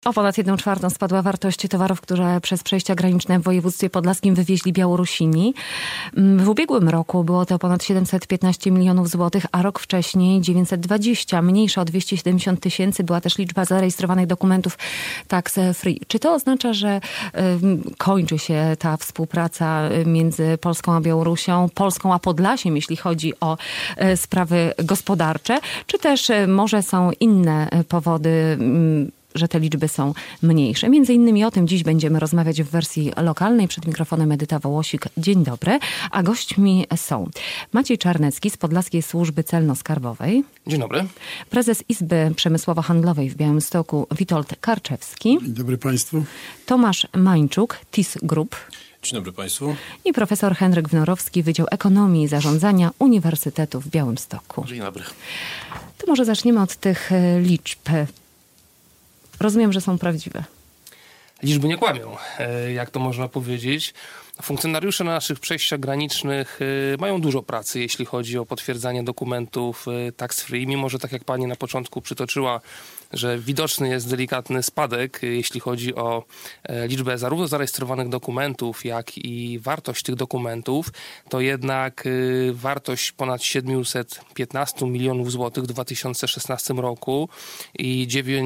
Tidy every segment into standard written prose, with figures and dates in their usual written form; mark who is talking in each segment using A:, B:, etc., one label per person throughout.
A: O ponad 1/4 spadła wartość towarów, które przez przejścia graniczne w województwie podlaskim wywieźli Białorusini. W ubiegłym roku było to ponad 715 milionów złotych, a rok wcześniej 920. Mniejsza o 270 tysięcy była też liczba zarejestrowanych dokumentów tax free. Czy to oznacza, że kończy się ta współpraca między Polską a Białorusią, Polską a Podlasiem, jeśli chodzi o sprawy gospodarcze, czy też może są inne powody, że te liczby są mniejsze? Między innymi o tym dziś będziemy rozmawiać w wersji lokalnej. Przed mikrofonem Edyta Wołosik. Dzień dobry. A gośćmi są Maciej Czarnecki z Podlaskiej Służby Celno-Skarbowej.
B: Dzień dobry.
A: Prezes Izby Przemysłowo-Handlowej w Białymstoku Witold Karczewski.
C: Dzień dobry Państwu.
A: Tomasz Mańczuk, TIS Group.
D: Dzień dobry Państwu.
A: I profesor Henryk Wnorowski, Wydział Ekonomii i Zarządzania Uniwersytetu w Białymstoku.
B: Dzień dobry.
A: To może zaczniemy od tych liczb. Rozumiem, że są prawdziwe.
B: Liczby nie kłamią, jak to można powiedzieć. Funkcjonariusze na naszych przejściach granicznych mają dużo pracy, jeśli chodzi o potwierdzanie dokumentów tax free, mimo że tak jak pani na początku przytoczyła, że widoczny jest delikatny spadek, jeśli chodzi o liczbę zarówno zarejestrowanych dokumentów, jak i wartość tych dokumentów, to jednak wartość ponad 715 milionów złotych w 2016 roku i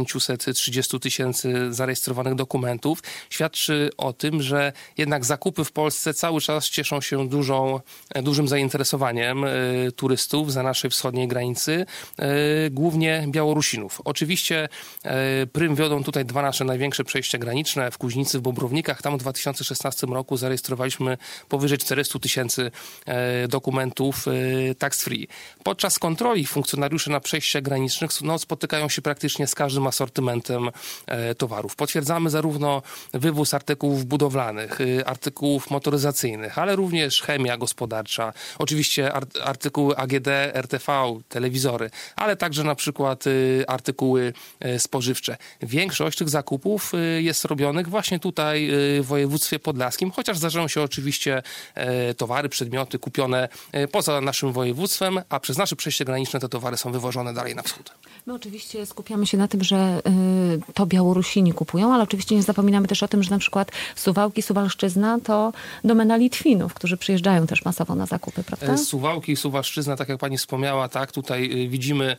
B: 930 tysięcy zarejestrowanych dokumentów świadczy o tym, że jednak zakupy w Polsce cały czas cieszą się dużym zainteresowaniem turystów za naszej wschodniej granicy, głównie Białorusinów. Oczywiście prym wiodą tutaj dwa nasze największe przejścia graniczne w Kuźnicy, w Bobrownikach. Tam w 2016 roku zarejestrowaliśmy powyżej 400 tysięcy dokumentów tax free. Podczas kontroli funkcjonariusze na przejściach granicznych spotykają się praktycznie z każdym asortymentem towarów. Potwierdzamy zarówno wywóz artykułów budowlanych, artykułów motoryzacyjnych, ale również chemia gospodarcza, oczywiście artykuły AGD, RTV, telewizory, ale także na przykład artykuły spożywcze. Większość tych zakupów jest robionych właśnie tutaj w województwie podlaskim, chociaż zdarzają się oczywiście towary, przedmioty kupione poza naszym województwem, a przez nasze przejście graniczne te towary są wywożone dalej na wschód.
A: My oczywiście skupiamy się na tym, że to Białorusini kupują, ale oczywiście nie zapominamy też o tym, że na przykład Suwałki, Suwalszczyzna to domena Litwinów, którzy przyjeżdżają też masowo na zakupy, prawda?
B: Suwałki i Suwalszczyzna, tak jak pani wspomniała, tak, tutaj widzimy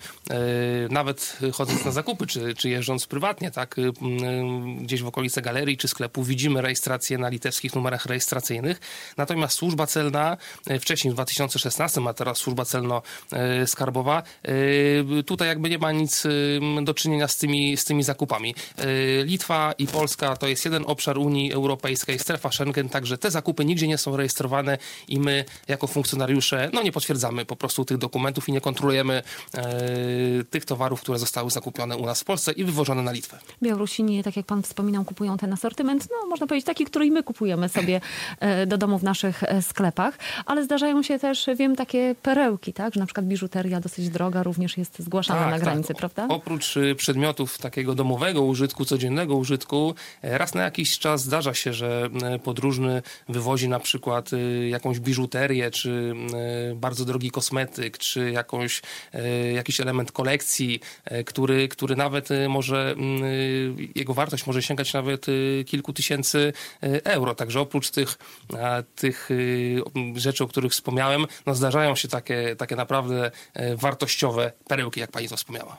B: nawet chodząc na zakupy, czy jeżdżąc prywatnie, tak, gdzieś w okolice galerii czy sklepu, widzimy rejestrację na litewskich numerach rejestracyjnych. Natomiast służba celna, wcześniej w 2016, a teraz służba celno-skarbowa, tutaj jakby nie ma nic do czynienia z tymi zakupami. Litwa i Polska to jest jeden obszar Unii Europejskiej, strefa Schengen, także te zakupy nigdzie nie są rejestrowane i my jako funkcjonariusze nie potwierdzamy po prostu tych dokumentów i nie kontrolujemy tych towarów, które zostały zakupione u nas w Polsce i wywożone na Litwę.
A: Białorusini, tak jak pan wspominał, kupują ten asortyment, można powiedzieć taki, który i my kupujemy sobie do domu w naszych sklepach, ale zdarzają się też, wiem, takie perełki, tak, że na przykład biżuteria dosyć droga również jest zgłaszana na granicy, prawda?
B: Oprócz przedmiotów takiego domowego użytku, codziennego użytku, raz na jakiś czas zdarza się, że podróżny wywozi na przykład jakąś biżuterię, czy bardzo drogi kosmetyk, czy jakiś element kolekcji, który nawet może, jego wartość może sięgać nawet kilku tysięcy euro. Także oprócz tych rzeczy, o których wspomniałem, zdarzają się takie naprawdę wartościowe perełki, jak pani to wspomniała.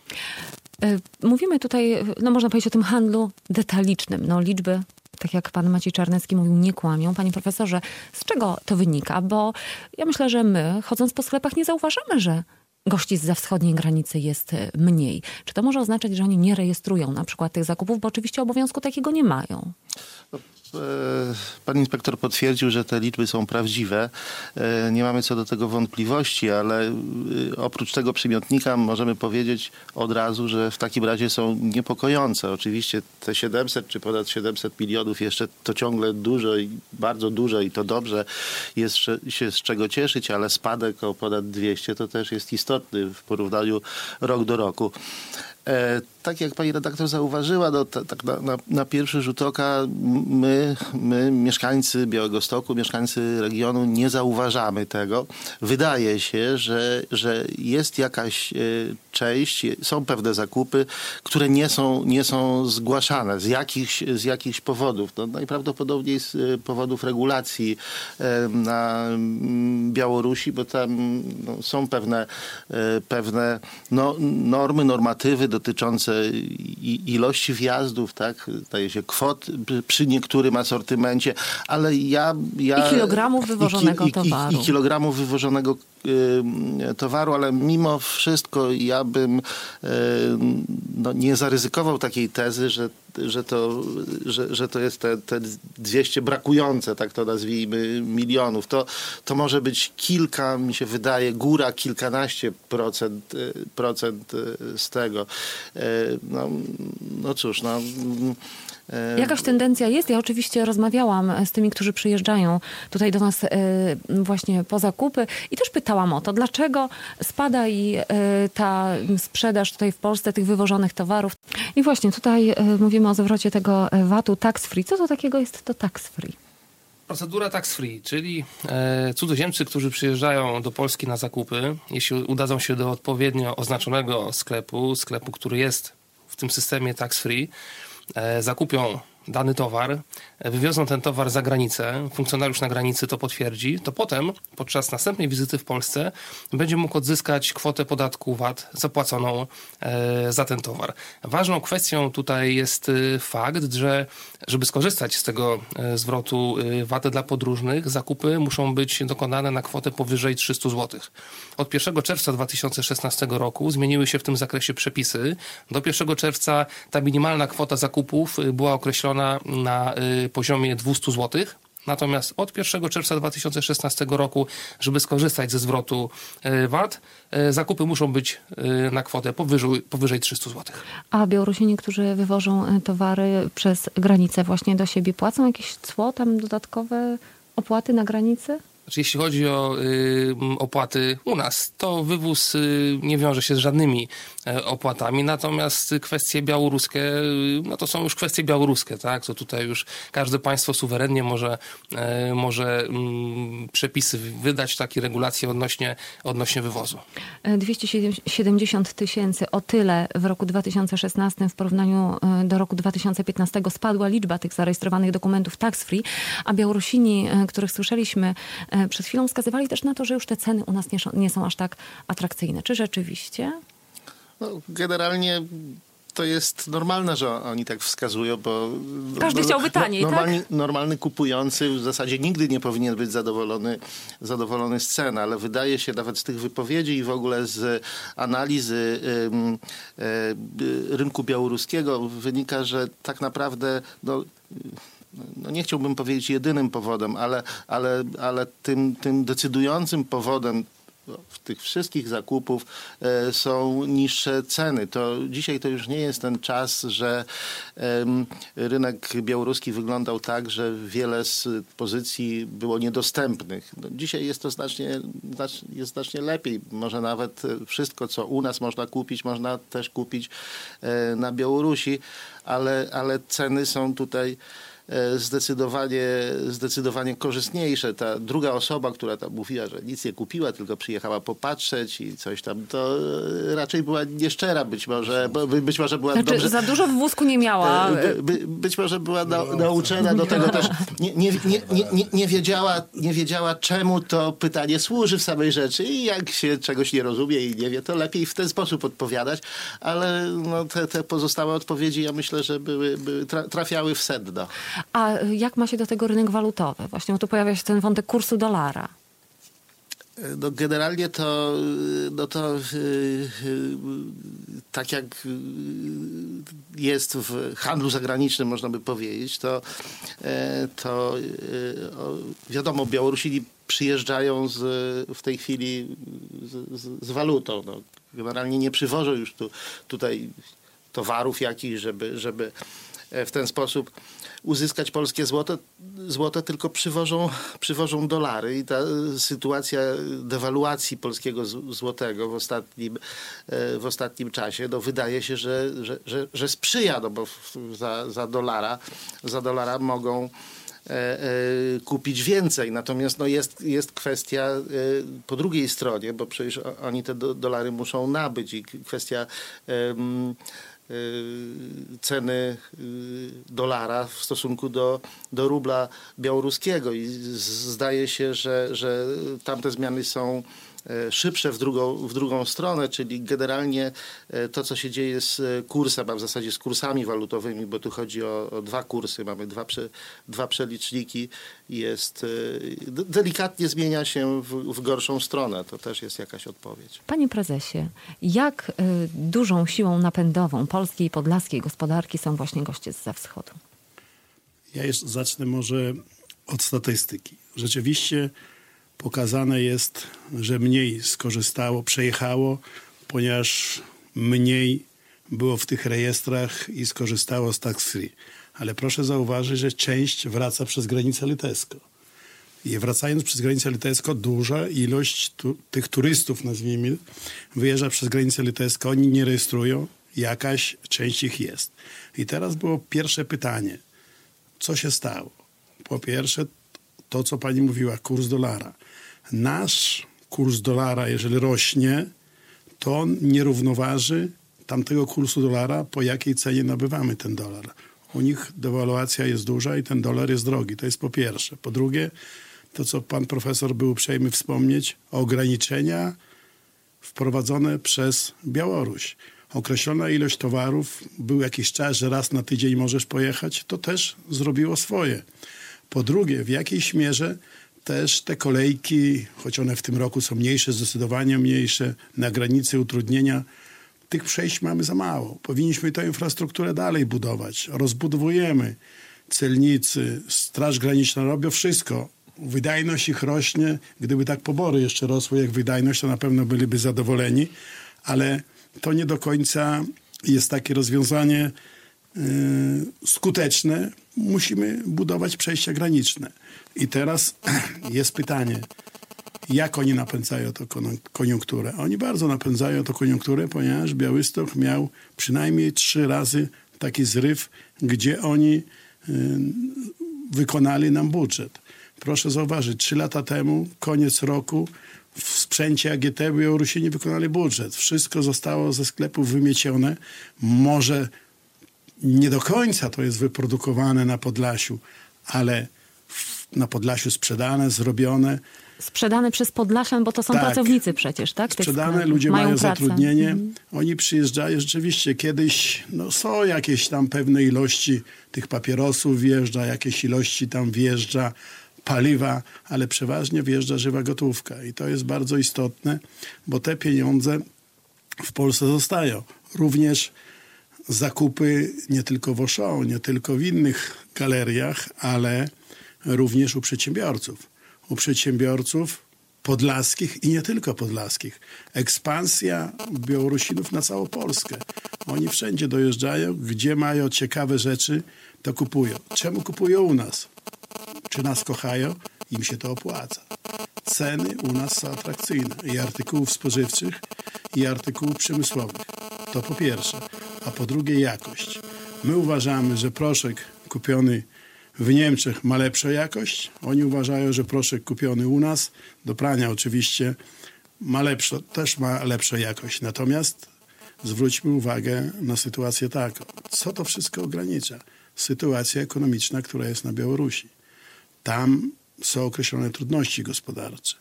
A: Mówimy tutaj, można powiedzieć o tym handlu detalicznym. Liczby, tak jak pan Maciej Czarnecki mówił, nie kłamią. Panie profesorze, z czego to wynika? Bo ja myślę, że my, chodząc po sklepach, nie zauważamy, że gości zza wschodniej granicy jest mniej. Czy to może oznaczać, że oni nie rejestrują na przykład tych zakupów, bo oczywiście obowiązku takiego nie mają?
E: Pan inspektor potwierdził, że te liczby są prawdziwe. Nie mamy co do tego wątpliwości, ale oprócz tego przymiotnika możemy powiedzieć od razu, że w takim razie są niepokojące. Oczywiście te 700 czy ponad 700 milionów jeszcze to ciągle dużo i bardzo dużo i to dobrze jest się z czego cieszyć, ale spadek o ponad 200 to też jest istotny w porównaniu rok do roku. tak jak pani redaktor zauważyła, no, tak na pierwszy rzut oka my, mieszkańcy Białegostoku, mieszkańcy regionu nie zauważamy tego. Wydaje się, że jest jakaś część, są pewne zakupy, które nie są zgłaszane z jakichś powodów. No, najprawdopodobniej z powodów regulacji na Białorusi, bo tam są pewne normy, normatywy dotyczące ilości wjazdów, tak, zdaje się kwot przy niektórym asortymencie, ale i
A: kilogramów wywożonego towaru.
E: I kilogramów wywożonego towaru, ale mimo wszystko ja bym nie zaryzykował takiej tezy, że to jest te 200 brakujące, tak to nazwijmy, milionów. To może być kilka, mi się wydaje, góra kilkanaście procent z tego. No cóż,
A: Jakaś tendencja jest. Ja oczywiście rozmawiałam z tymi, którzy przyjeżdżają tutaj do nas właśnie po zakupy i też pytałam o to, dlaczego spada i ta sprzedaż tutaj w Polsce tych wywożonych towarów. I właśnie tutaj mówimy o zwrocie tego VAT-u tax free. Co to takiego jest to tax free?
B: Procedura tax free, czyli cudzoziemcy, którzy przyjeżdżają do Polski na zakupy, jeśli udadzą się do odpowiednio oznaczonego sklepu, który jest w tym systemie tax free, zakupią dany towar, wywiozą ten towar za granicę, funkcjonariusz na granicy to potwierdzi, to potem podczas następnej wizyty w Polsce będzie mógł odzyskać kwotę podatku VAT zapłaconą za ten towar. Ważną kwestią tutaj jest fakt, że żeby skorzystać z tego zwrotu VAT dla podróżnych, zakupy muszą być dokonane na kwotę powyżej 300 zł. Od 1 czerwca 2016 roku zmieniły się w tym zakresie przepisy. Do 1 czerwca ta minimalna kwota zakupów była określona na poziomie 200 zł. Natomiast od 1 czerwca 2016 roku, żeby skorzystać ze zwrotu VAT, zakupy muszą być na kwotę powyżej 300 zł.
A: A Białorusini, którzy wywożą towary przez granicę właśnie do siebie, płacą jakieś cło, tam dodatkowe opłaty na granicy?
B: Znaczy, jeśli chodzi o opłaty u nas, to wywóz nie wiąże się z żadnymi opłatami, natomiast kwestie białoruskie, no to są już kwestie białoruskie, tak? To tutaj już każde państwo suwerennie może przepisy wydać, takie regulacje odnośnie wywozu.
A: 270 000, o tyle w roku 2016 w porównaniu do roku 2015 spadła liczba tych zarejestrowanych dokumentów tax free, a Białorusini, których słyszeliśmy przed chwilą, wskazywali też na to, że już te ceny u nas nie są aż tak atrakcyjne. Czy rzeczywiście?
E: No, generalnie to jest normalne, że oni tak wskazują, bo
A: każdy chciałby taniej, tak?
E: Normalny kupujący w zasadzie nigdy nie powinien być zadowolony z cen, ale wydaje się nawet z tych wypowiedzi i w ogóle z analizy rynku białoruskiego wynika, że tak naprawdę nie chciałbym powiedzieć jedynym powodem, ale tym decydującym powodem w tych wszystkich zakupów są niższe ceny. Dzisiaj to już nie jest ten czas, że rynek białoruski wyglądał tak, że wiele z pozycji było niedostępnych. Dzisiaj jest to znacznie lepiej. Może nawet wszystko, co u nas można kupić, można też kupić na Białorusi, ale ceny są tutaj zdecydowanie korzystniejsze. Ta druga osoba, która tam mówiła, że nic nie kupiła, tylko przyjechała popatrzeć i coś tam, to raczej była nieszczera być może była
A: znaczy,
E: dobrze...
A: Za dużo w wózku nie miała.
E: Być może była nauczona do tego też. Nie wiedziała, czemu to pytanie służy w samej rzeczy i jak się czegoś nie rozumie i nie wie, to lepiej w ten sposób odpowiadać, ale te pozostałe odpowiedzi, ja myślę, że trafiały w sedno.
A: A jak ma się do tego rynek walutowy? Właśnie tu pojawia się ten wątek kursu dolara.
E: No generalnie to tak jak jest w handlu zagranicznym, można by powiedzieć, to wiadomo, Białorusini przyjeżdżają w tej chwili z walutą. No, generalnie nie przywożą już tutaj towarów jakichś, żeby w ten sposób uzyskać polskie złoto, tylko przywożą dolary i ta sytuacja dewaluacji polskiego złotego w ostatnim czasie wydaje się, że sprzyja, no bo za dolara mogą kupić więcej. Natomiast jest kwestia po drugiej stronie, bo przecież oni te dolary muszą nabyć i kwestia ceny dolara w stosunku do rubla białoruskiego i zdaje się, że tamte zmiany są szybsze w drugą stronę, czyli generalnie to, co się dzieje z kursem, a w zasadzie z kursami walutowymi, bo tu chodzi o dwa kursy, mamy dwa przeliczniki, delikatnie zmienia się w gorszą stronę. To też jest jakaś odpowiedź.
A: Panie prezesie, jak dużą siłą napędową polskiej i podlaskiej gospodarki są właśnie goście zza wschodu?
C: Ja zacznę może od statystyki. Rzeczywiście pokazane jest, że mniej przejechało, ponieważ mniej było w tych rejestrach i skorzystało z tax free. Ale proszę zauważyć, że część wraca przez granicę litewską. I wracając przez granicę litewską, duża ilość tych turystów, nazwijmy, wyjeżdża przez granicę litewską. Oni nie rejestrują, jakaś część ich jest. I teraz było pierwsze pytanie. Co się stało? Po pierwsze, to co pani mówiła, kurs dolara. Nasz kurs dolara, jeżeli rośnie, to on nie równoważy tamtego kursu dolara, po jakiej cenie nabywamy ten dolar. U nich dewaluacja jest duża i ten dolar jest drogi. To jest po pierwsze. Po drugie, to co pan profesor był uprzejmy wspomnieć, ograniczenia wprowadzone przez Białoruś. Określona ilość towarów, był jakiś czas, że raz na tydzień możesz pojechać, to też zrobiło swoje. Po drugie, w jakiejś mierze też te kolejki, choć one w tym roku są mniejsze, zdecydowanie mniejsze, na granicy utrudnienia, tych przejść mamy za mało. Powinniśmy tę infrastrukturę dalej budować. Rozbudowujemy. Celnicy, Straż Graniczna robią wszystko. Wydajność ich rośnie. Gdyby tak pobory jeszcze rosły jak wydajność, to na pewno byliby zadowoleni. Ale to nie do końca jest takie rozwiązanie skuteczne. Musimy budować przejścia graniczne. I teraz jest pytanie, jak oni napędzają tę koniunkturę? Oni bardzo napędzają tę koniunkturę, ponieważ Białystok miał przynajmniej 3 razy taki zryw, gdzie oni wykonali nam budżet. Proszę zauważyć, 3 lata temu, koniec roku, w sprzęcie AGT Białorusini wykonali budżet. Wszystko zostało ze sklepów wymiecione. Może nie do końca to jest wyprodukowane na Podlasiu, ale na Podlasiu sprzedane, zrobione.
A: Sprzedane przez Podlasian, bo to są pracownicy przecież, tak?
C: Sprzedane, ludzie mają zatrudnienie. Oni przyjeżdżają, rzeczywiście kiedyś są jakieś tam pewne ilości tych papierosów wjeżdża, jakieś ilości tam wjeżdża paliwa, ale przeważnie wjeżdża żywa gotówka. I to jest bardzo istotne, bo te pieniądze w Polsce zostają. Również zakupy nie tylko w Auchan, nie tylko w innych galeriach, ale również u przedsiębiorców. U przedsiębiorców podlaskich i nie tylko podlaskich. Ekspansja Białorusinów na całą Polskę. Oni wszędzie dojeżdżają, gdzie mają ciekawe rzeczy, to kupują. Czemu kupują u nas? Czy nas kochają? Im się to opłaca. Ceny u nas są atrakcyjne. I artykułów spożywczych, i artykułów przemysłowych. To po pierwsze. A po drugie jakość. My uważamy, że proszek kupiony w Niemczech ma lepszą jakość. Oni uważają, że proszek kupiony u nas, do prania oczywiście, też ma lepszą jakość. Natomiast zwróćmy uwagę na sytuację taką. Co to wszystko ogranicza? Sytuacja ekonomiczna, która jest na Białorusi. Tam są określone trudności gospodarcze.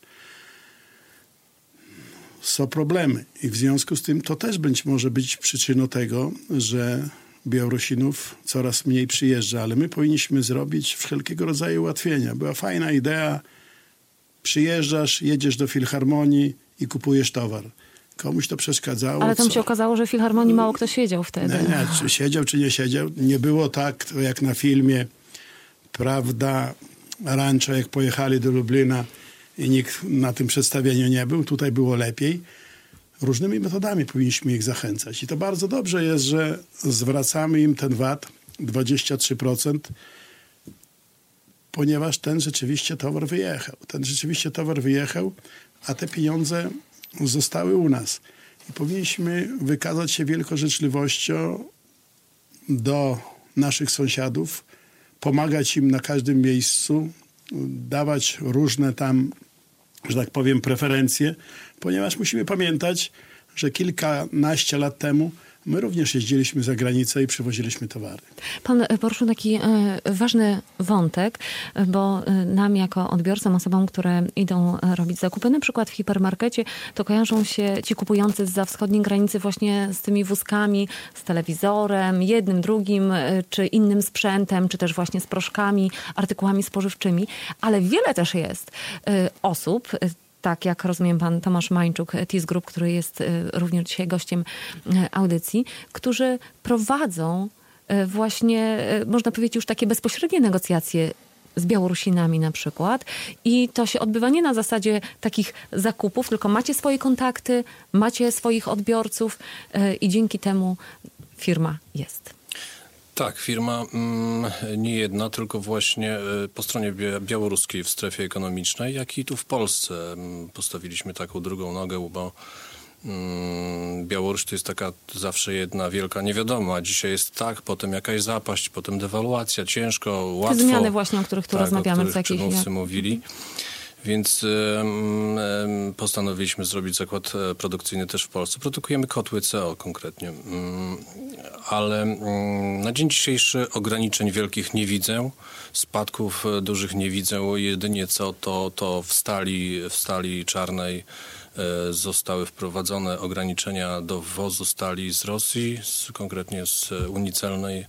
C: Są problemy i w związku z tym to też może być przyczyną tego, że Białorusinów coraz mniej przyjeżdża, ale my powinniśmy zrobić wszelkiego rodzaju ułatwienia. Była fajna idea, przyjeżdżasz, jedziesz do filharmonii i kupujesz towar. Komuś to przeszkadzało.
A: Ale tam się okazało, że w filharmonii mało kto siedział wtedy.
C: Nie, czy siedział, czy nie siedział. Nie było tak, jak na filmie, prawda, Rancho, jak pojechali do Lublina i nikt na tym przedstawieniu nie był. Tutaj było lepiej. Różnymi metodami powinniśmy ich zachęcać. I to bardzo dobrze jest, że zwracamy im ten VAT 23%, ponieważ ten rzeczywiście towar wyjechał. A te pieniądze zostały u nas. I powinniśmy wykazać się wielką życzliwością do naszych sąsiadów, pomagać im na każdym miejscu, dawać różne tam, że tak powiem, preferencje, ponieważ musimy pamiętać, że kilkanaście lat temu my również jeździliśmy za granicę i przywoziliśmy towary.
A: Pan poruszył taki ważny wątek, bo nam jako odbiorcom, osobom, które idą robić zakupy, na przykład w hipermarkecie, to kojarzą się ci kupujący zza wschodniej granicy właśnie z tymi wózkami, z telewizorem, jednym, drugim, czy innym sprzętem, czy też właśnie z proszkami, artykułami spożywczymi. Ale wiele też jest osób, tak jak rozumiem pan Tomasz Mańczuk, TIS Group, który jest również dzisiaj gościem audycji, którzy prowadzą właśnie, można powiedzieć, już takie bezpośrednie negocjacje z Białorusinami na przykład. I to się odbywa nie na zasadzie takich zakupów, tylko macie swoje kontakty, macie swoich odbiorców i dzięki temu firma jest.
D: Tak, firma nie jedna, tylko właśnie po stronie białoruskiej w strefie ekonomicznej, jak i tu w Polsce postawiliśmy taką drugą nogę, bo Białoruś to jest taka zawsze jedna wielka niewiadoma. Dzisiaj jest tak, potem jakaś zapaść, potem dewaluacja, ciężko, łatwo.
A: Te zmiany właśnie, o których tu rozmawiamy.
D: O których przedmówcy mówili. Więc postanowiliśmy zrobić zakład produkcyjny też w Polsce. Produkujemy kotły CO konkretnie. Ale na dzień dzisiejszy ograniczeń wielkich nie widzę. Spadków dużych nie widzę. Jedynie co to w stali czarnej zostały wprowadzone ograniczenia do wwozu stali z Rosji, konkretnie z Unii Celnej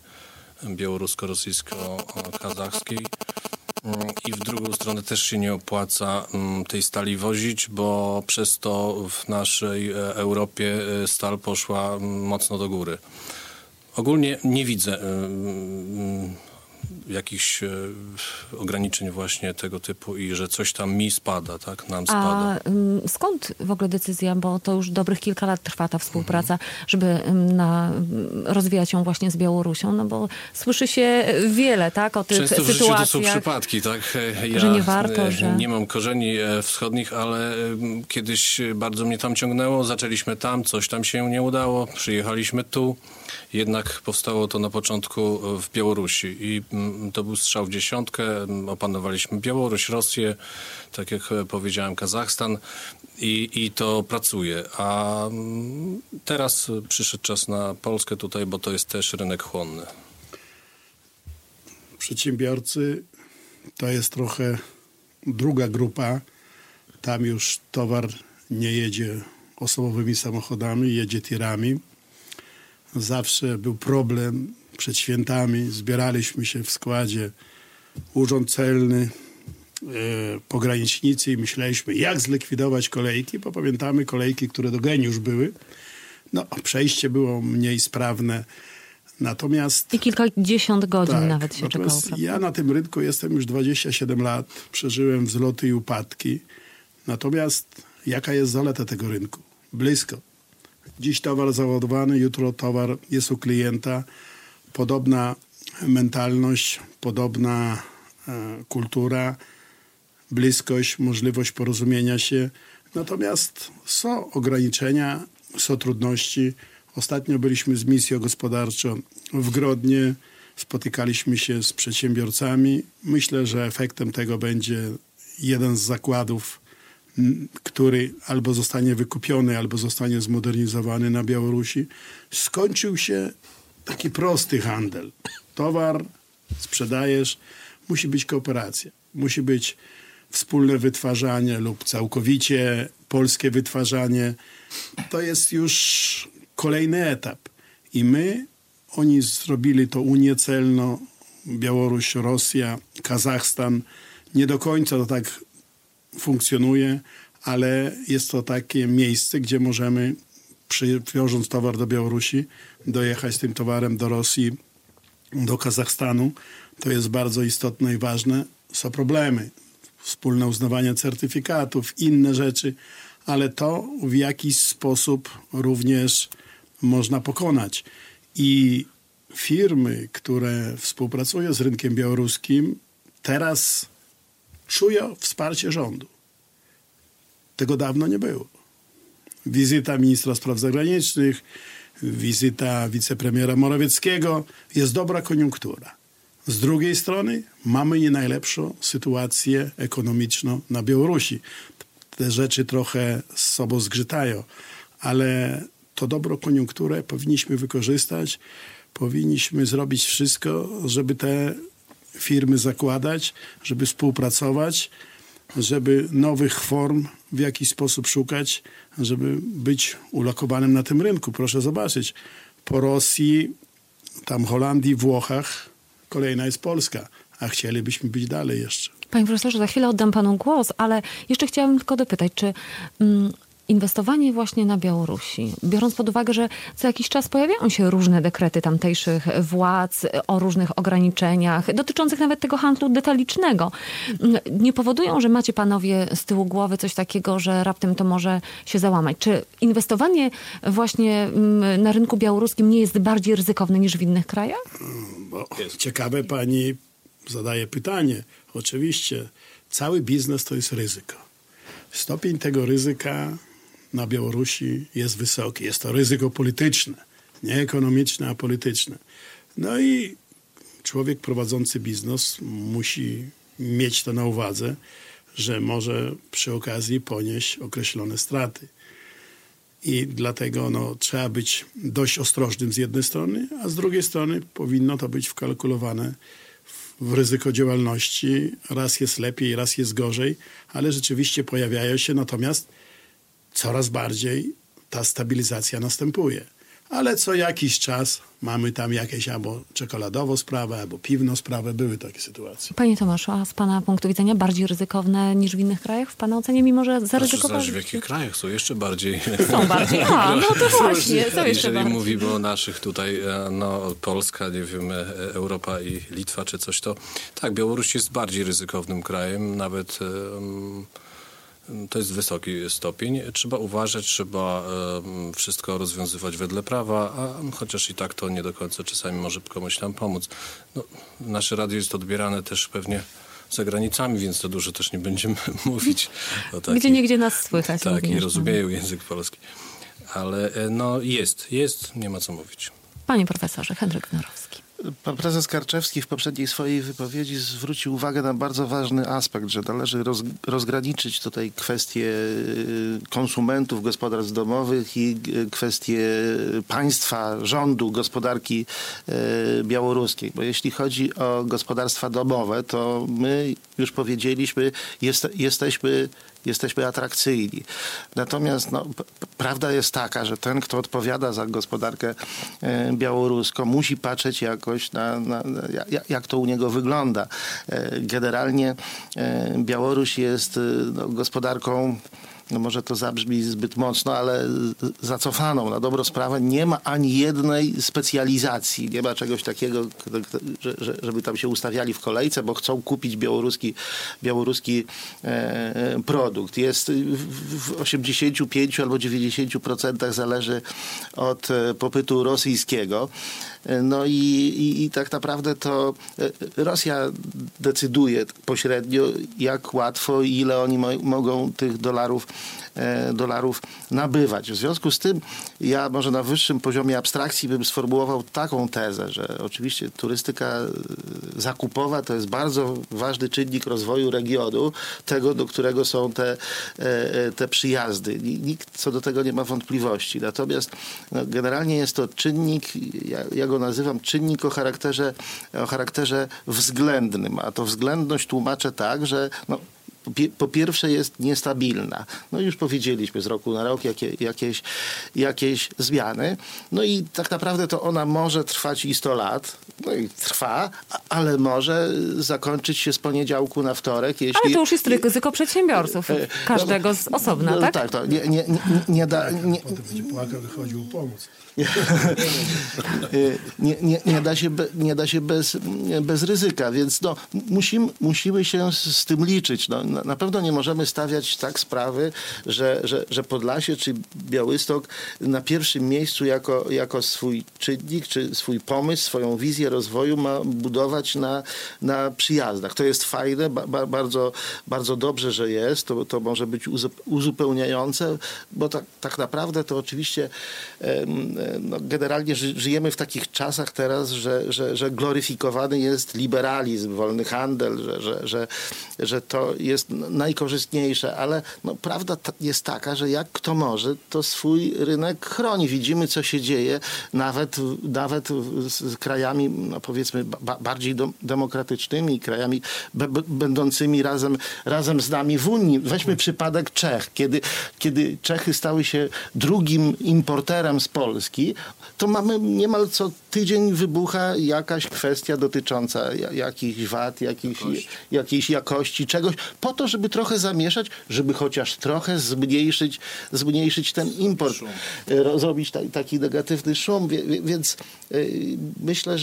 D: białorusko-rosyjsko-kazachskiej. I w drugą stronę też się nie opłaca tej stali wozić, bo przez to w naszej Europie stal poszła mocno do góry. Ogólnie nie widzę jakichś ograniczeń właśnie tego typu i że coś tam mi spada, tak? Nam spada.
A: A skąd w ogóle decyzja, bo to już dobrych kilka lat trwa ta współpraca, żeby rozwijać ją właśnie z Białorusią, no bo słyszy się wiele, tak, o tych
D: często w
A: sytuacjach.
D: życiu to są przypadki, tak? Ja
A: że nie warto, że
D: nie mam korzeni wschodnich, ale kiedyś bardzo mnie tam ciągnęło, zaczęliśmy tam, coś tam się nie udało, przyjechaliśmy tu. Jednak powstało to na początku w Białorusi i to był strzał w dziesiątkę. Opanowaliśmy Białoruś, Rosję, tak jak powiedziałem, Kazachstan i to pracuje. A teraz przyszedł czas na Polskę tutaj, bo to jest też rynek chłonny.
C: Przedsiębiorcy to jest trochę druga grupa. Tam już towar nie jedzie osobowymi samochodami, jedzie tirami. Zawsze był problem przed świętami. Zbieraliśmy się w składzie Urząd Celny, pogranicznicy i myśleliśmy, jak zlikwidować kolejki, bo pamiętamy kolejki, które do Geniusz były. No, przejście było mniej sprawne. Natomiast...
A: I kilkadziesiąt godzin nawet się czekało.
C: Ja na tym rynku jestem już 27 lat. Przeżyłem wzloty i upadki. Natomiast jaka jest zaleta tego rynku? Blisko. Dziś towar załadowany, jutro towar jest u klienta. Podobna mentalność, podobna kultura, bliskość, możliwość porozumienia się. Natomiast są ograniczenia, są trudności. Ostatnio byliśmy z misją gospodarczą w Grodnie. Spotykaliśmy się z przedsiębiorcami. Myślę, że efektem tego będzie jeden z zakładów, który albo zostanie wykupiony, albo zostanie zmodernizowany na Białorusi. Skończył się taki prosty handel. Towar sprzedajesz, musi być kooperacja. Musi być wspólne wytwarzanie lub całkowicie polskie wytwarzanie. To jest już kolejny etap. I oni zrobili to Unię Celną, Białoruś, Rosja, Kazachstan. Nie do końca to tak funkcjonuje, ale jest to takie miejsce, gdzie możemy, przywożąc towar do Białorusi, dojechać z tym towarem do Rosji, do Kazachstanu. To jest bardzo istotne i ważne. Są problemy. Wspólne uznawanie certyfikatów, inne rzeczy, ale to w jakiś sposób również można pokonać. I firmy, które współpracują z rynkiem białoruskim, teraz czują wsparcie rządu. Tego dawno nie było. Wizyta ministra spraw zagranicznych, wizyta wicepremiera Morawieckiego, jest dobra koniunktura. Z drugiej strony mamy nie najlepszą sytuację ekonomiczną na Białorusi. Te rzeczy trochę z sobą zgrzytają, ale to dobrą koniunkturę powinniśmy wykorzystać. Powinniśmy zrobić wszystko, żeby te firmy zakładać, żeby współpracować, żeby nowych form w jakiś sposób szukać, żeby być ulokowanym na tym rynku. Proszę zobaczyć, po Rosji, tam Holandii, Włochach, kolejna jest Polska, a chcielibyśmy być dalej jeszcze.
A: Panie profesorze, za chwilę oddam panu głos, ale jeszcze chciałabym tylko dopytać, czy inwestowanie właśnie na Białorusi, biorąc pod uwagę, że co jakiś czas pojawiają się różne dekrety tamtejszych władz o różnych ograniczeniach, dotyczących nawet tego handlu detalicznego, nie powodują, że macie panowie z tyłu głowy coś takiego, że raptem to może się załamać? Czy inwestowanie właśnie na rynku białoruskim nie jest bardziej ryzykowne niż w innych krajach?
C: Bo ciekawe pani zadaje pytanie. Oczywiście cały biznes to jest ryzyko. Stopień tego ryzyka na Białorusi jest wysoki. Jest to ryzyko polityczne, nie ekonomiczne, a polityczne. No i człowiek prowadzący biznes musi mieć to na uwadze, że może przy okazji ponieść określone straty. I dlatego trzeba być dość ostrożnym z jednej strony, a z drugiej strony powinno to być wkalkulowane w ryzyko działalności. Raz jest lepiej, raz jest gorzej, ale rzeczywiście pojawiają się, natomiast coraz bardziej ta stabilizacja następuje. Ale co jakiś czas mamy tam jakieś albo czekoladową sprawę, albo piwną sprawę. Były takie sytuacje.
A: Panie Tomaszu, a z pana punktu widzenia bardziej ryzykowne niż w innych krajach? W pana ocenie, mimo że zaryzykowali?
D: Znaczy, w jakich krajach są jeszcze bardziej?
A: Są bardziej. A, no to właśnie, są jeszcze
D: Jeżeli
A: bardziej.
D: mówimy o naszych tutaj, Polska, nie wiem, Europa i Litwa czy coś, to tak, Białoruś jest bardziej ryzykownym krajem, nawet to jest wysoki stopień. Trzeba uważać, trzeba wszystko rozwiązywać wedle prawa, a chociaż i tak to nie do końca czasami może komuś tam pomóc. No, nasze radio jest odbierane też pewnie za granicami, więc to dużo też nie będziemy mówić.
A: Gdzie niegdzie nas słychać.
D: Tak, i rozumieją język polski. Ale jest, nie ma co mówić.
A: Panie profesorze, Henryk Wnorowski.
E: Pan prezes Karczewski w poprzedniej swojej wypowiedzi zwrócił uwagę na bardzo ważny aspekt, że należy rozgraniczyć tutaj kwestie konsumentów, gospodarstw domowych i kwestie państwa, rządu, gospodarki białoruskiej. Bo jeśli chodzi o gospodarstwa domowe, to my już powiedzieliśmy, jesteśmy atrakcyjni. Natomiast prawda jest taka, że ten, kto odpowiada za gospodarkę białoruską, musi patrzeć jakoś jak to u niego wygląda. Generalnie Białoruś jest gospodarką, może to zabrzmi zbyt mocno, ale zacofaną. Na dobrą sprawę nie ma ani jednej specjalizacji. Nie ma czegoś takiego, żeby tam się ustawiali w kolejce, bo chcą kupić białoruski produkt. Jest w 85 albo 90% zależy od popytu rosyjskiego. No i tak naprawdę to Rosja decyduje pośrednio, jak łatwo i ile oni mogą tych dolarów nabywać. W związku z tym ja może na wyższym poziomie abstrakcji bym sformułował taką tezę, że oczywiście turystyka zakupowa to jest bardzo ważny czynnik rozwoju regionu, tego, do którego są te przyjazdy. Nikt co do tego nie ma wątpliwości. Natomiast generalnie jest to czynnik, ja go nazywam czynnik o charakterze względnym, a to względność tłumaczę tak, że po pierwsze jest niestabilna. No już powiedzieliśmy z roku na rok jakieś zmiany. No i tak naprawdę to ona może trwać i 100 lat. No i trwa, ale może zakończyć się z poniedziałku na wtorek.
A: Ale to już jest ryzyko przedsiębiorców. Każdego z osobna, tak?
E: Tak, to nie da...
C: Potem będzie płakał, wychodził pomóc.
E: Nie da się bez ryzyka, więc musimy się z tym liczyć. na pewno nie możemy stawiać tak sprawy, że Podlasie czy Białystok na pierwszym miejscu jako swój czynnik, czy swój pomysł, swoją wizję rozwoju ma budować na przyjazdach. To jest fajne, bardzo, bardzo dobrze, że jest. To może być uzupełniające, bo tak naprawdę to oczywiście generalnie żyjemy w takich czasach teraz, że gloryfikowany jest liberalizm, wolny handel, że to jest najkorzystniejsze, ale prawda jest taka, że jak kto może, to swój rynek chroni. Widzimy, co się dzieje nawet z krajami, powiedzmy, bardziej demokratycznymi, krajami będącymi razem z nami w Unii. Weźmy przypadek Czech. Kiedy Czechy stały się drugim importerem z Polski, to mamy niemal co tydzień wybucha jakaś kwestia dotycząca jakichś wad, jakiejś jakości, czegoś, po to, żeby trochę zamieszać, żeby chociaż trochę zmniejszyć ten import, zrobić taki negatywny szum, więc myślę,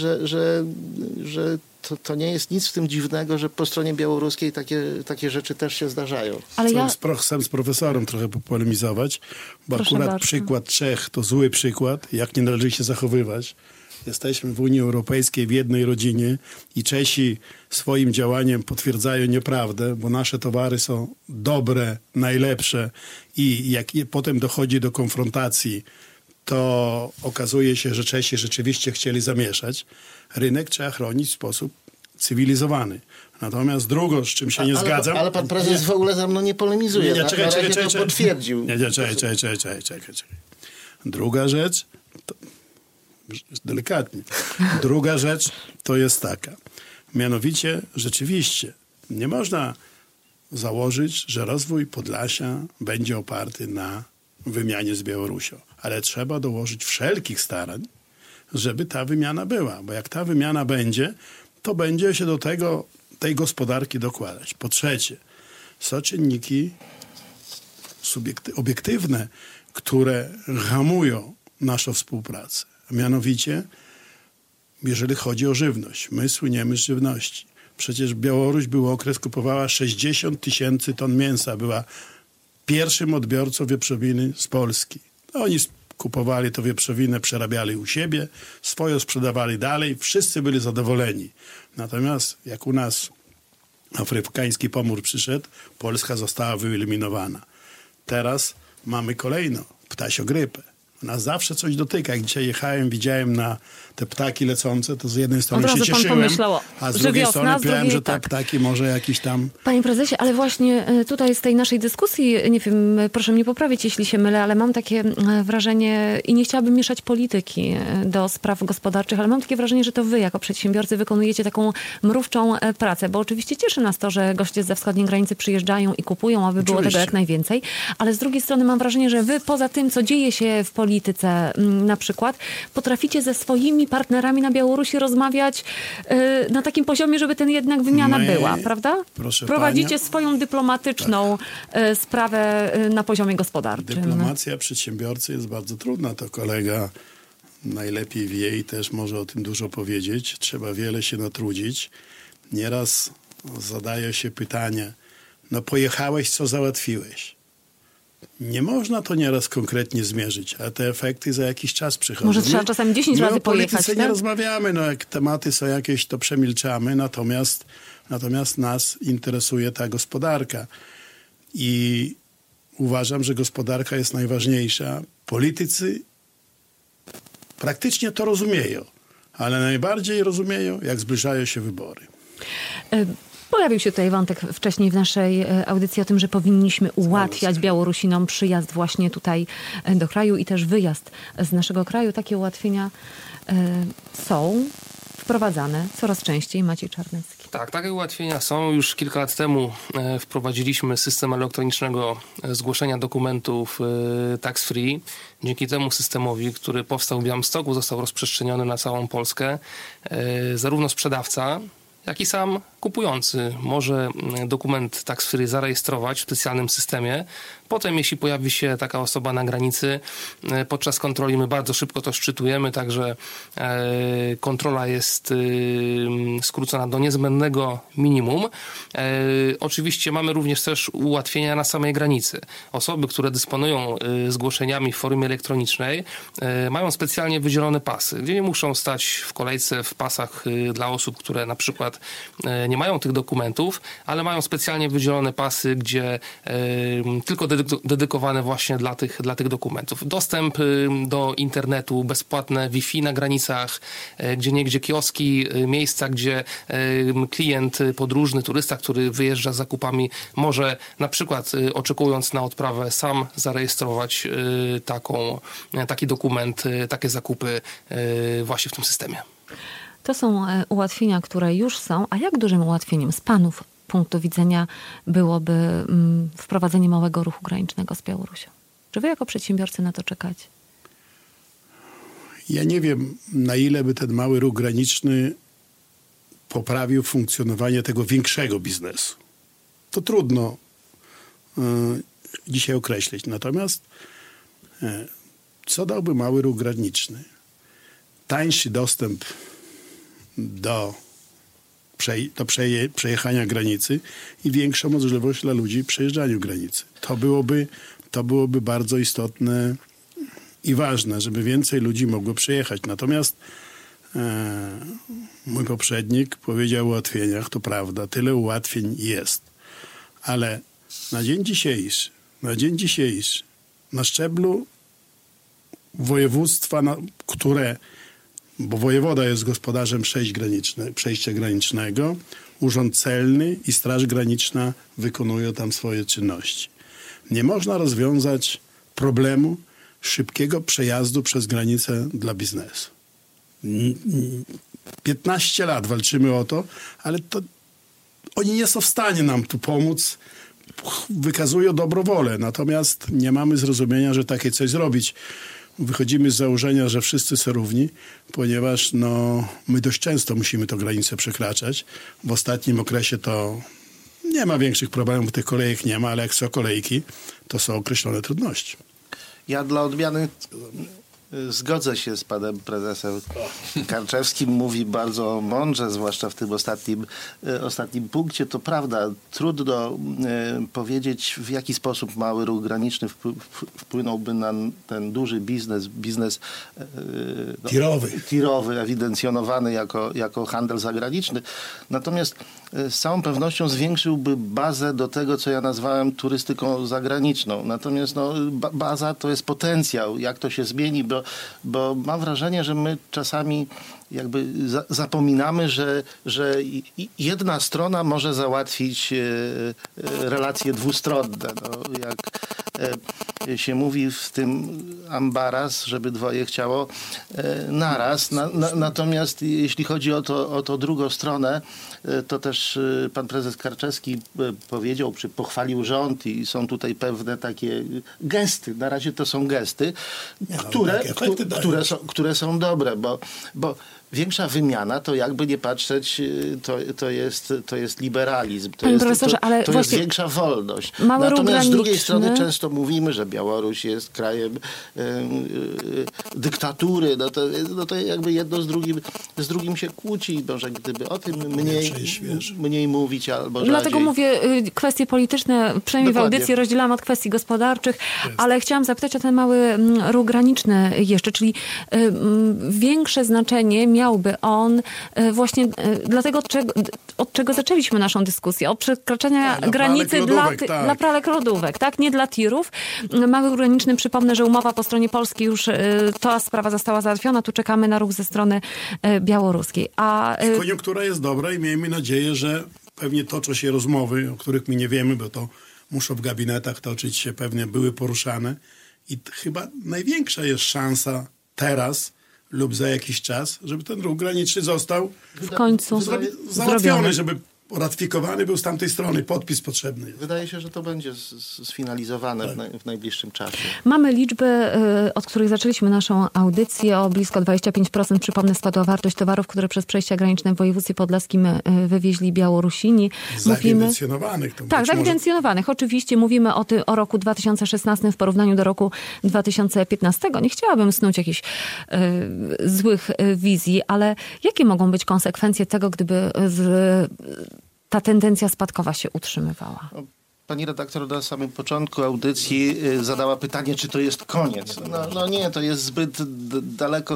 E: że to nie jest nic w tym dziwnego, że po stronie białoruskiej takie rzeczy też się zdarzają.
A: Ale
C: Chcę z profesorem trochę popolemizować, bo
A: Proszę
C: akurat
A: bardzo.
C: przykład Czech to zły przykład, jak nie należy się zachowywać. Jesteśmy w Unii Europejskiej w jednej rodzinie i Czesi swoim działaniem potwierdzają nieprawdę, bo nasze towary są dobre, najlepsze i jak potem dochodzi do konfrontacji, to okazuje się, że Czesi rzeczywiście chcieli zamieszać. Rynek trzeba chronić w sposób cywilizowany. Natomiast drugą, z czym się nie zgadzam...
E: Ale pan prezes w ogóle ze mną nie polemizuje. Czekaj. To potwierdził.
C: Czekaj. Druga rzecz... Delikatnie. Druga rzecz to jest taka. Mianowicie, rzeczywiście, nie można założyć, że rozwój Podlasia będzie oparty na wymianie z Białorusią. Ale trzeba dołożyć wszelkich starań, żeby ta wymiana była. Bo jak ta wymiana będzie, to będzie się do tej gospodarki dokładać. Po trzecie, są czynniki obiektywne, które hamują naszą współpracę. Mianowicie, jeżeli chodzi o żywność. My słyniemy z żywności. Przecież Białoruś był okres, kupowała 60 000 ton mięsa. Była pierwszym odbiorcą wieprzowiny z Polski. Oni kupowali to wieprzowinę, przerabiali u siebie, swoją sprzedawali dalej. Wszyscy byli zadowoleni. Natomiast jak u nas afrykański pomór przyszedł, Polska została wyeliminowana. Teraz mamy kolejną ptasią grypę. Nas zawsze coś dotyka. Jak dzisiaj jechałem, widziałem na te ptaki lecące, to z jednej strony się cieszyłem, a z drugiej strony wiem, że te ptaki może jakiś tam...
A: Panie prezesie, ale właśnie tutaj z tej naszej dyskusji, nie wiem, proszę mnie poprawić, jeśli się mylę, ale mam takie wrażenie i nie chciałabym mieszać polityki do spraw gospodarczych, ale mam takie wrażenie, że to wy jako przedsiębiorcy wykonujecie taką mrówczą pracę, bo oczywiście cieszy nas to, że goście ze wschodniej granicy przyjeżdżają i kupują, aby było tego jak najwięcej, ale z drugiej strony mam wrażenie, że wy poza tym, co dzieje się w polityce na przykład, potraficie ze swoimi partnerami na Białorusi rozmawiać na takim poziomie, żeby ten jednak wymiana była, prawda? Prowadzicie swoją dyplomatyczną sprawę na poziomie gospodarczym.
C: Dyplomacja przedsiębiorcy jest bardzo trudna. To kolega najlepiej wie i też może o tym dużo powiedzieć. Trzeba wiele się natrudzić. Nieraz zadaje się pytanie, pojechałeś, co załatwiłeś? Nie można to nieraz konkretnie zmierzyć, a te efekty za jakiś czas przychodzą.
A: Może trzeba czasami 10 razy pojechać,
C: o polityce nie rozmawiamy, jak tematy są jakieś, to przemilczamy, natomiast nas interesuje ta gospodarka. I uważam, że gospodarka jest najważniejsza. Politycy praktycznie to rozumieją, ale najbardziej rozumieją, jak zbliżają się wybory.
A: Pojawił się tutaj wątek wcześniej w naszej audycji o tym, że powinniśmy ułatwiać Białorusinom przyjazd właśnie tutaj do kraju i też wyjazd z naszego kraju. Takie ułatwienia są wprowadzane coraz częściej. Maciej Czarnecki.
B: Tak, takie ułatwienia są. Już kilka lat temu wprowadziliśmy system elektronicznego zgłoszenia dokumentów tax free. Dzięki temu systemowi, który powstał w Białymstoku, został rozprzestrzeniony na całą Polskę. Zarówno sprzedawca, jak i sam kupujący może dokument tax free zarejestrować w specjalnym systemie, Potem, jeśli pojawi się taka osoba na granicy, podczas kontroli my bardzo szybko to szczytujemy, także kontrola jest skrócona do niezbędnego minimum. Oczywiście mamy również też ułatwienia na samej granicy. Osoby, które dysponują zgłoszeniami w formie elektronicznej, mają specjalnie wydzielone pasy, gdzie nie muszą stać w kolejce w pasach dla osób, które na przykład nie mają tych dokumentów, ale mają specjalnie wydzielone pasy, gdzie tylko dedykowane właśnie dla tych dokumentów. Dostęp do internetu, bezpłatne Wi-Fi na granicach, gdzieniegdzie kioski, miejsca, gdzie klient podróżny, turysta, który wyjeżdża z zakupami, może na przykład oczekując na odprawę sam zarejestrować taki dokument, takie zakupy właśnie w tym systemie.
A: To są ułatwienia, które już są. A jak dużym ułatwieniem z panów punktu widzenia byłoby wprowadzenie małego ruchu granicznego z Białorusią? Czy wy jako przedsiębiorcy na to czekacie?
C: Ja nie wiem, na ile by ten mały ruch graniczny poprawił funkcjonowanie tego większego biznesu. To trudno dzisiaj określić. Natomiast co dałby mały ruch graniczny? Tańszy dostęp do przejechania granicy i większa możliwość dla ludzi przejeżdżania granicy. To byłoby bardzo istotne i ważne, żeby więcej ludzi mogło przejechać. Natomiast mój poprzednik powiedział o ułatwieniach, to prawda, tyle ułatwień jest. Ale na dzień dzisiejszy, na szczeblu województwa, bo wojewoda jest gospodarzem przejścia granicznego, Urząd Celny i Straż Graniczna wykonują tam swoje czynności. Nie można rozwiązać problemu szybkiego przejazdu przez granicę dla biznesu. 15 lat walczymy o to, ale oni nie są w stanie nam tu pomóc. Wykazują dobrowolę, natomiast nie mamy zrozumienia, że takie coś zrobić. Wychodzimy z założenia, że wszyscy są równi, ponieważ my dość często musimy tę granicę przekraczać. W ostatnim okresie to nie ma większych problemów, tych kolejek nie ma, ale jak są kolejki, to są określone trudności.
E: Ja dla odmiany zgodzę się z panem prezesem Karczewskim. Mówi bardzo mądrze, zwłaszcza w tym ostatnim punkcie. To prawda, trudno powiedzieć, w jaki sposób mały ruch graniczny wpłynąłby na ten duży biznes tirowy, ewidencjonowany jako handel zagraniczny. Natomiast z całą pewnością zwiększyłby bazę do tego, co ja nazwałem turystyką zagraniczną. Natomiast baza to jest potencjał, jak to się zmieni, bo mam wrażenie, że my czasami jakby zapominamy, że jedna strona może załatwić relacje dwustronne. Jak się mówi w tym ambaras, żeby dwoje chciało naraz. Natomiast jeśli chodzi o to drugą stronę, to też pan prezes Karczewski powiedział, pochwalił rząd i są tutaj pewne takie gesty. Na razie to są gesty, które są dobre, bo większa wymiana, to jakby nie patrzeć, to jest liberalizm. To jest większa wolność. Natomiast z drugiej strony często mówimy, że Białoruś jest krajem dyktatury. To jakby jedno z drugim się kłóci. Może gdyby o tym mniej mówić albo rzadziej.
A: Dlatego mówię, kwestie polityczne, przynajmniej Dokładnie. W audycji rozdzielam od kwestii gospodarczych, ale chciałam zapytać o ten mały ruch graniczny jeszcze, czyli większe znaczenie miałby on właśnie dlatego, od czego zaczęliśmy naszą dyskusję, od przekraczania granicy dla pralek lodówek, tak? Nie dla tirów. Mały ruch graniczny, przypomnę, że umowa po stronie polskiej już ta sprawa została załatwiona, tu czekamy na ruch ze strony białoruskiej.
C: Koniunktura jest dobra i miejmy nadzieję, że pewnie toczą się rozmowy, o których my nie wiemy, bo to muszą w gabinetach toczyć się, pewnie były poruszane i chyba największa jest szansa teraz lub za jakiś czas, żeby ten ruch graniczny został
A: w końcu
C: załatwiony, żeby ratyfikowany był z tamtej strony, podpis potrzebny jest.
E: Wydaje się, że to będzie sfinalizowane w najbliższym czasie.
A: Mamy liczby, od których zaczęliśmy naszą audycję. O blisko 25%, przypomnę, spadła wartość towarów, które przez przejścia graniczne w województwie podlaskim wywieźli Białorusini.
C: Zaewidencjonowanych.
A: Tak, zaewidencjonowanych. Oczywiście mówimy o roku 2016 w porównaniu do roku 2015. Nie chciałabym snuć jakichś złych wizji, ale jakie mogą być konsekwencje tego, gdyby ta tendencja spadkowa się utrzymywała?
E: Pani redaktor na samym początku audycji zadała pytanie, czy to jest koniec. No nie, to jest zbyt daleko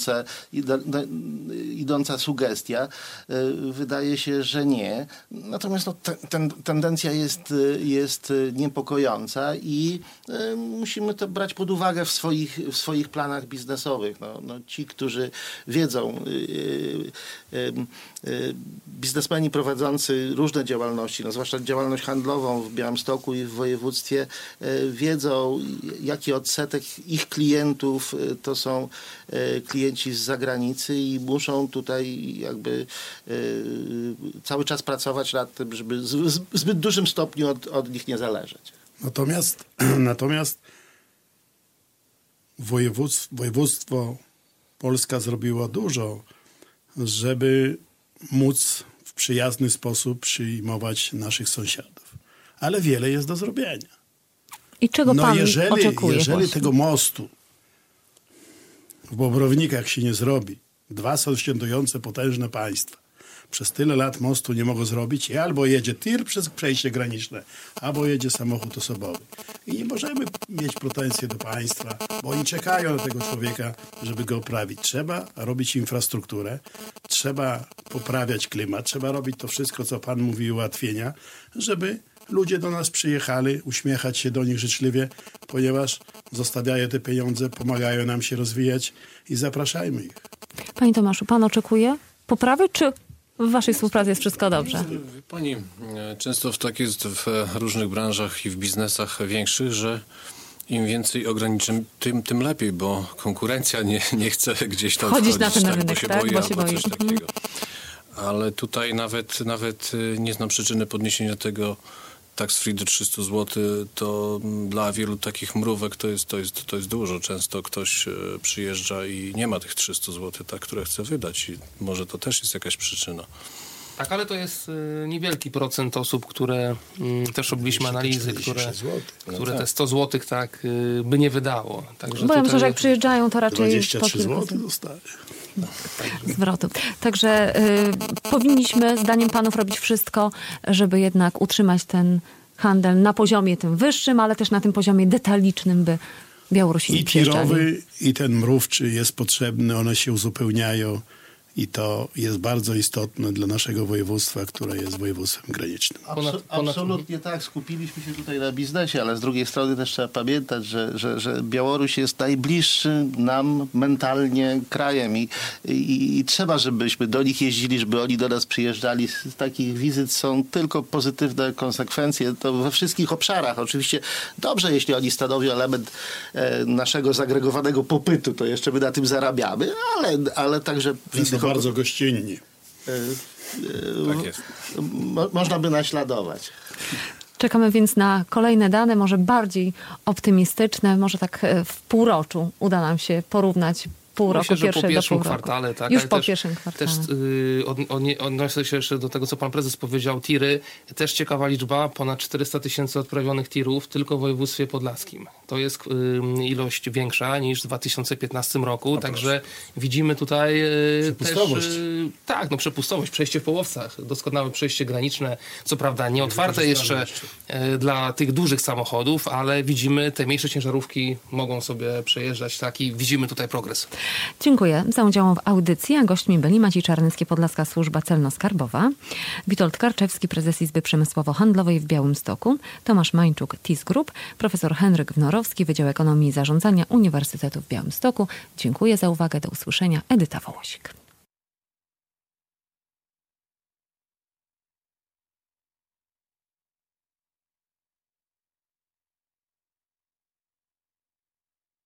E: idąca sugestia. Wydaje się, że nie. Natomiast tendencja jest niepokojąca i musimy to brać pod uwagę w swoich planach biznesowych. Ci, którzy wiedzą, biznesmeni prowadzący różne działalności, zwłaszcza działalność handlową w Białymstoku i w województwie, wiedzą, jaki odsetek ich klientów to są klienci z zagranicy i muszą tutaj jakby cały czas pracować nad tym, żeby w zbyt dużym stopniu od nich nie zależeć.
C: Natomiast województwo Polska zrobiło dużo, żeby móc w przyjazny sposób przyjmować naszych sąsiadów. Ale wiele jest do zrobienia.
A: I czego pan oczekuje?
C: Jeżeli tego mostu w Bobrownikach się nie zrobi, dwa sąsiadujące potężne państwa przez tyle lat mostu nie mogą zrobić i albo jedzie tir przez przejście graniczne, albo jedzie samochód osobowy. I nie możemy mieć pretensji do państwa, bo oni czekają na tego człowieka, żeby go oprawić. Trzeba robić infrastrukturę, trzeba poprawiać klimat, trzeba robić to wszystko, co pan mówi, ułatwienia, żeby ludzie do nas przyjechali, uśmiechać się do nich życzliwie, ponieważ zostawiają te pieniądze, pomagają nam się rozwijać i zapraszajmy ich.
A: Panie Tomaszu, pan oczekuje poprawy, czy w waszej współpracy jest wszystko dobrze?
D: Pani, często tak jest w różnych branżach i w biznesach większych, że im więcej ograniczeń, tym lepiej, bo konkurencja nie chce gdzieś tam
A: wchodzić na ten rynek,
D: bo się boi albo coś takiego. Ale tutaj nawet nie znam przyczyny podniesienia tego tax free do 300 zł, to dla wielu takich mrówek to jest dużo. Często ktoś przyjeżdża i nie ma tych 300 zł, które chce wydać i może to też jest jakaś przyczyna.
B: Tak, ale to jest niewielki procent osób, które też robiliśmy analizy, które te 100 zł by nie wydało. Także
A: bo ja myślę, że jak przyjeżdżają, to raczej
C: 23 zł dostaje.
A: Zwrotu. Także powinniśmy, zdaniem panów, robić wszystko, żeby jednak utrzymać ten handel na poziomie tym wyższym, ale też na tym poziomie detalicznym, by Białorusini przyjeżdżali.
C: I tirowy, i ten mrówczy jest potrzebny, one się uzupełniają. I to jest bardzo istotne dla naszego województwa, które jest województwem granicznym.
E: Absolutnie tak. Skupiliśmy się tutaj na biznesie, ale z drugiej strony też trzeba pamiętać, że Białoruś jest najbliższym nam mentalnie krajem i trzeba, żebyśmy do nich jeździli, żeby oni do nas przyjeżdżali. Z takich wizyt są tylko pozytywne konsekwencje. To we wszystkich obszarach. Oczywiście dobrze, jeśli oni stanowią element naszego zagregowanego popytu, to jeszcze my na tym zarabiamy, ale także w innych
C: bardzo gościnni.
D: Tak jest.
E: Można by naśladować.
A: Czekamy więc na kolejne dane, może bardziej optymistyczne, może tak w półroczu uda nam się porównać pół roku,
B: Myślę, że po pierwszym
A: kwartale.
B: Tak,
A: już po pierwszym kwartale.
B: Też odniosę się jeszcze do tego, co pan prezes powiedział, tiry. Też ciekawa liczba, ponad 400 000 odprawionych tirów tylko w województwie podlaskim. To jest ilość większa niż w 2015 roku, także widzimy tutaj
C: przepustowość.
B: też przepustowość, przejście w Połowcach, doskonałe przejście graniczne, co prawda nie otwarte jeszcze dla tych dużych samochodów, ale widzimy, te mniejsze ciężarówki mogą sobie przejeżdżać, i widzimy tutaj progres.
A: Dziękuję za udział w audycji, a gośćmi byli Maciej Czarnycki, Podlaska Służba Celno-Skarbowa, Witold Karczewski, prezes Izby Przemysłowo-Handlowej w Białymstoku, Tomasz Mańczuk, TIS Group, profesor Henryk Wnorowski, Wydział Ekonomii i Zarządzania Uniwersytetu w Białymstoku. Dziękuję za uwagę, do usłyszenia. Edyta Wołosik.